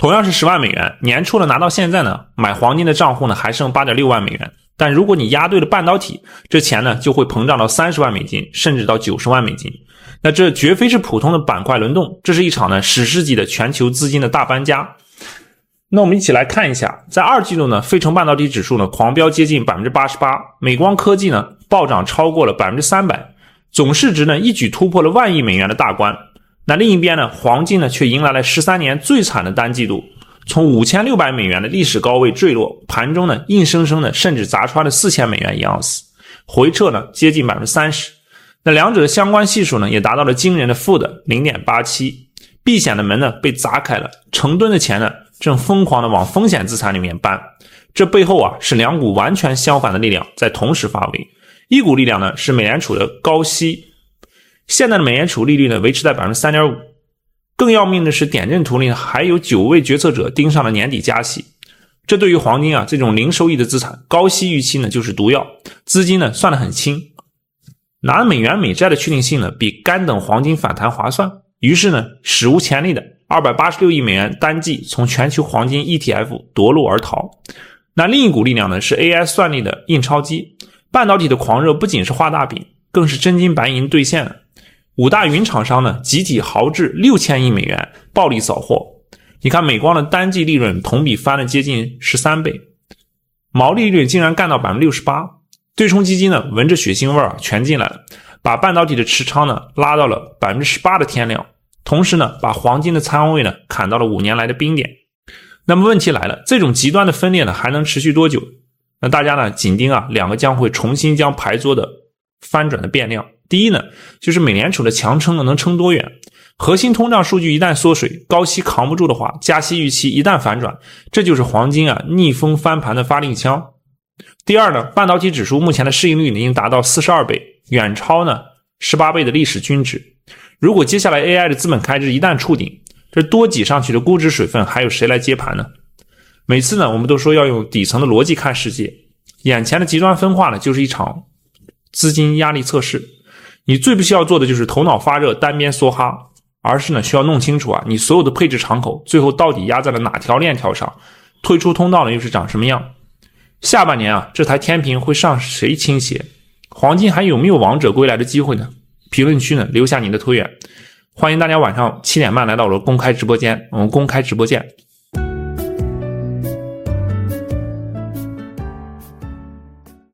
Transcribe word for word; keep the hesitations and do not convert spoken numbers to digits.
同样是十万美元，年初呢拿到现在呢，买黄金的账户呢还剩 八点六万美元。但如果你押对了半导体，这钱呢就会膨胀到三十万美金，甚至到九十万美金。那这绝非是普通的板块轮动，这是一场呢史诗级的全球资金的大搬家。那我们一起来看一下，在二季度呢，费城半导体指数呢狂飙接近 百分之八十八， 美光科技呢暴涨超过了 百分之三百， 总市值呢一举突破了万亿美元的大关。那另一边呢，黄金呢却迎来了十三年最惨的单季度，从五千六百美元的历史高位坠落，盘中呢硬生生的甚至砸穿了四千美元一盎司，回撤呢接近 百分之三十。 那两者的相关系数呢也达到了惊人的负的 零点八七， 避险的门呢被砸开了，成吨的钱呢正疯狂的往风险资产里面搬。这背后啊是两股完全相反的力量在同时发威。一股力量呢是美联储的高息，现在的美联储利率呢维持在 百分之三点五， 更要命的是点阵图里还有九位决策者盯上了年底加息。这对于黄金啊这种零收益的资产，高息预期呢就是毒药，资金呢算得很轻，拿美元美债的确定性呢比干等黄金反弹划算，于是呢史无前例的二百八十六亿美元单季从全球黄金 E T F 夺路而逃。那另一股力量呢是 A I 算力的印钞机，半导体的狂热不仅是画大饼，更是真金白银兑现了。五大云厂商呢集体豪掷六千亿美元暴力扫货。你看美光的单季利润同比翻了接近十三倍，毛利率竟然干到 百分之六十八。 对冲基金呢闻着血腥味儿全进来了，把半导体的持仓呢拉到了 百分之十八 的天量，同时呢把黄金的仓位呢砍到了五年来的冰点。那么问题来了，这种极端的分裂呢还能持续多久？那大家呢紧盯啊两个将会重新将牌桌的翻转的变量。第一呢就是美联储的强撑呢能撑多远，核心通胀数据一旦缩水，高息扛不住的话，加息预期一旦反转，这就是黄金啊逆风翻盘的发令枪。第二呢，半导体指数目前的市盈率已经达到四十二倍，远超呢十八倍的历史均值。如果接下来 A I 的资本开支一旦触顶，这多挤上去的估值水分还有谁来接盘呢？每次呢我们都说要用底层的逻辑看世界，眼前的极端分化呢就是一场资金压力测试。你最不需要做的就是头脑发热单边梭哈，而是呢需要弄清楚啊你所有的配置敞口最后到底压在了哪条链条上，退出通道呢又是长什么样。下半年啊这台天平会向谁倾斜？黄金还有没有王者归来的机会呢？评论区呢留下你的推演。欢迎大家晚上七点半来到我的公开直播间，我们公开直播见。